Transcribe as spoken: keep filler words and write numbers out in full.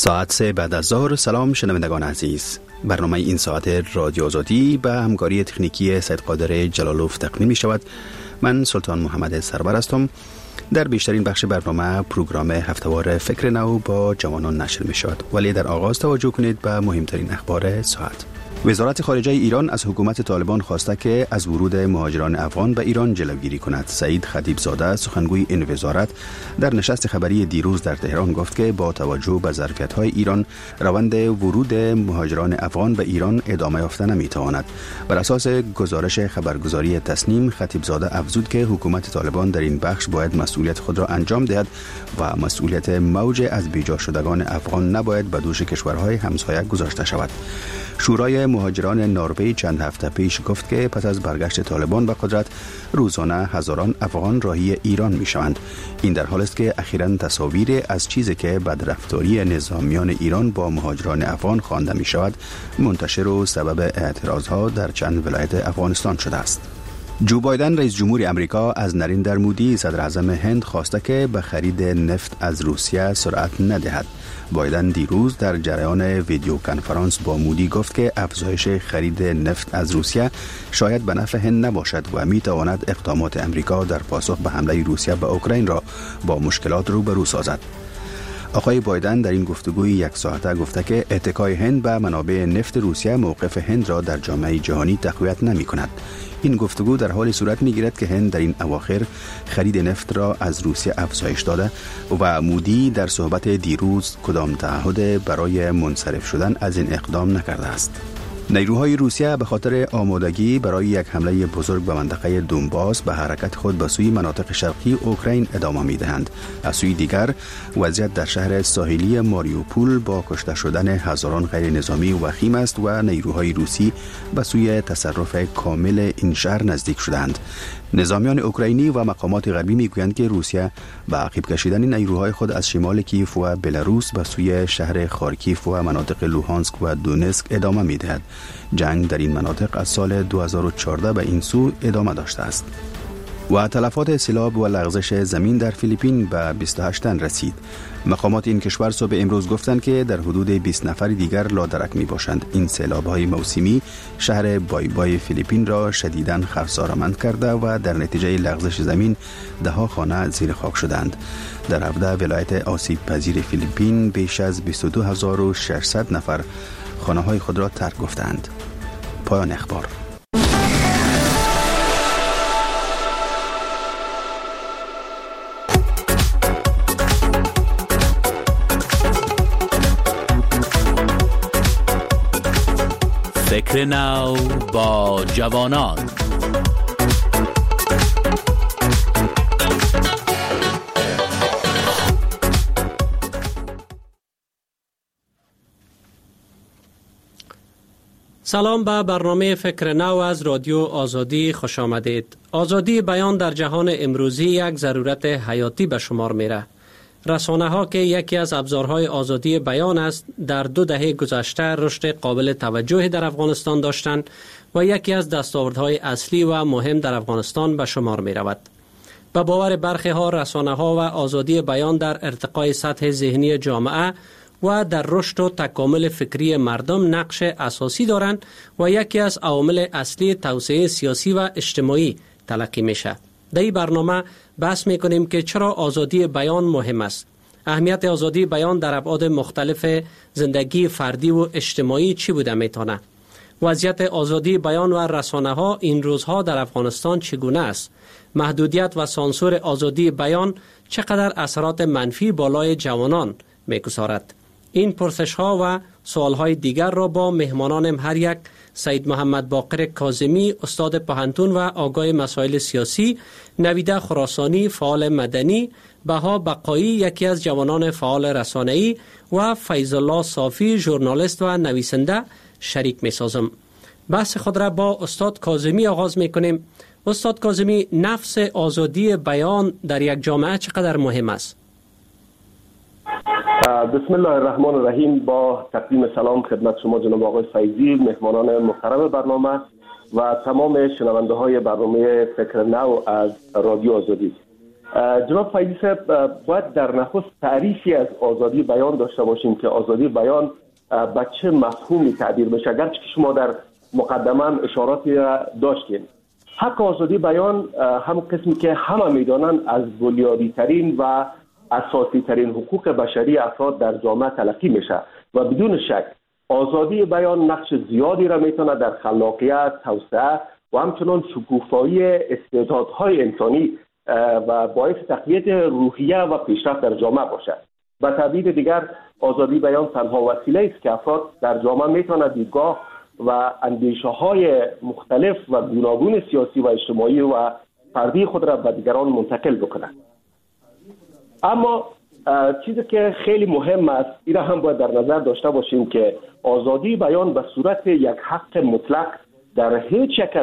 ساعت سه بعد از ظهر. سلام شنوندگان عزیز. برنامه این ساعت رادیو آزادی به همکاری تکنیکی سید قادر جلالوف تقدیم می شود. من سلطان محمد سرور هستم. در بیشترین بخش برنامه پروگرام هفتهوار فکر نو با جوانان نشر می شود، ولی در آغاز توجه کنید به مهمترین اخبار ساعت. وزارت خارجه ایران از حکومت طالبان خواسته که از ورود مهاجران افغان به ایران جلوگیری کند. سعید خطیبزاده سخنگوی این وزارت در نشست خبری دیروز در تهران گفت که با توجه به ظرفیت‌های ایران روند ورود مهاجران افغان به ایران ادامه یافته نمی‌تواند. بر اساس گزارش خبرگزاری تسنیم، خطیبزاده افزود که حکومت طالبان در این بخش باید مسئولیت خود را انجام دهد و مسئولیت موج از بیجا شدگان افغان نباید به دوش کشورهای همسایه گذاشته شود. شورای مهاجران نروژ چند هفته پیش گفت که پس از برگشت طالبان به قدرت روزانه هزاران افغان راهی ایران می شوند. این در حالی است که اخیراً تصاویر از چیزی که بدرفتاری نظامیان ایران با مهاجران افغان خوانده می شود منتشر و سبب اعتراضها در چند ولایت افغانستان شده است. جو بایدن رئیس جمهور امریکا از نریندر مودی صدر اعظم هند خواسته که به خرید نفت از روسیه سرعت ندهد. بایدن دیروز در جریان ویدیو کنفرانس با مودی گفت که افزایش خرید نفت از روسیه شاید به نفع هند نباشد و می تواند اقدامات امریکا در پاسخ به حمله روسیه به اوکراین را با مشکلات روبرو سازد. آقای بایدن در این گفتگوی یک ساعته گفته که اتکای هند به منابع نفت روسیه موقف هند را در جامعه جهانی تقویت نمی کند. این گفتگو در حال صورت می گیرد که هند در این اواخر خرید نفت را از روسیه افزایش داده و مودی در صحبت دیروز کدام تعهد برای منصرف شدن از این اقدام نکرده است. نیروهای روسیه به خاطر آمادگی برای یک حمله بزرگ به منطقه دونباس به حرکت خود به سوی مناطق شرقی اوکراین ادامه می‌دهند. از سوی دیگر وضعیت در شهر ساحلی ماریوپول با کشته شدن هزاران غیر نظامی وخیم است و نیروهای روسی به سوی تصرف کامل این شهر نزدیک شدند. نظامیان اوکراینی و مقامات غربی میگویند که روسیه به عقب کشیدن نیروهای خود از شمال کیف و بلاروس به سوی شهر خارکیف و مناطق لوهانسک و دونسک ادامه میدهد. جنگ در این مناطق از سال دو هزار و چهارده به این سو ادامه داشته است. و تلفات سیلاب و لغزش زمین در فیلیپین به بیست و هشت تن رسید. مقامات این کشور صبح امروز گفتند که در حدود بیست نفر دیگر لادرک می باشند. این سیلاب‌های موسمی شهر بای بای فیلیپین را شدیداً خساره‌مند کرده و در نتیجه لغزش زمین ده ها خانه زیر خاک شدند. در هفده ولایت آسیب پذیر فیلیپین بیش از بیست و دو هزار و ششصد نفر خانه‌های خود را ترک گفتند. پایان اخبار. فکر نو با جوانان. سلام به برنامه فکر نو از رادیو آزادی خوش آمدید. آزادی بیان در جهان امروزی یک ضرورت حیاتی به شمار میره. رسانه ها که یکی از ابزارهای آزادی بیان است، در دو دهه گذشته رشد قابل توجهی در افغانستان داشتند و یکی از دستاوردهای اصلی و مهم در افغانستان به شمار می رود. به باور برخی ها رسانه ها و آزادی بیان در ارتقای سطح ذهنی جامعه و در رشد و تکامل فکری مردم نقش اساسی دارند و یکی از عوامل اصلی توسعه سیاسی و اجتماعی تلقی میشه. در این برنامه بحث میکنیم که چرا آزادی بیان مهم است. اهمیت آزادی بیان در ابعاد مختلف زندگی فردی و اجتماعی چی بوده میتونه؟ وضعیت آزادی بیان و رسانه ها این روزها در افغانستان چگونه است؟ محدودیت و سانسور آزادی بیان چقدر اثرات منفی بالای جوانان میگذارد؟ این پرسش ها و سوال های دیگر را با مهمانانم هر یک، سید محمد باقر کاظمی استاد پوهنتون و آگاه مسائل سیاسی، نویده خراسانی فعال مدنی، بها بقایی یکی از جوانان فعال رسانه‌ای و فیض الله صافی ژورنالیست و نویسنده شریک می‌سازم. بحث خود را با استاد کاظمی آغاز می‌کنیم. استاد کاظمی، نفس آزادی بیان در یک جامعه چقدر مهم است؟ بسم الله الرحمن الرحیم. با تقدیم سلام خدمت شما جناب آقای فیضی، مهمانان محترم برنامه و تمام شنونده های برنامه فکر نو از رادیو آزادی. جناب فیضی صاحب، باید در نخست تعریفی از آزادی بیان داشته باشیم که آزادی بیان به چه مفهومی تعبیر میشه. اگرچه که شما در مقدمه هم اشاراتی داشتین، حق آزادی بیان هم قسمی که همه میدانند از بنیادی ترین و اساسی ترین حقوق بشری افراد در جامعه تلقی میشه و بدون شک آزادی بیان نقش زیادی را میتونه در خلاقیت، توسعه و همچنان شکوفایی استعدادهای انسانی و باعث تقویت روحیه و پیشرفت در جامعه باشد. به تعبیر دیگر آزادی بیان تنها وسیله است که افراد در جامعه میتونه دیدگاه و اندیشه های مختلف و گوناگون سیاسی و اجتماعی و فردی خود را به دیگران منتقل بکنه. اما چیزی که خیلی مهم است، این هم باید در نظر داشته باشیم که آزادی بیان به صورت یک حق مطلق در هیچ یک